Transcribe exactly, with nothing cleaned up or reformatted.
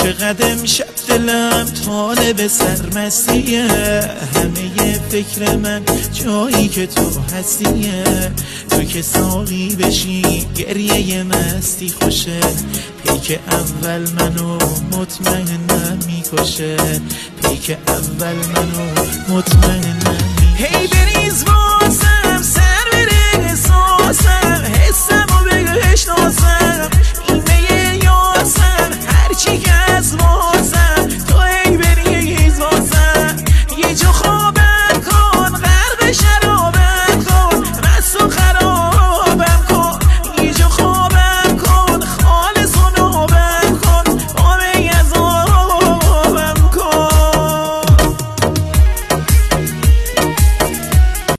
چقدر امشب دلم طالب سرمستیه، همه فکر من جایی که تو هستیه. تو که ساقی بشی گریه مستی خوشه، پیک اول منو مطمئنم میکشه، پیک اول منو مطمئنم میکشه. هی بریز واسم سر برسون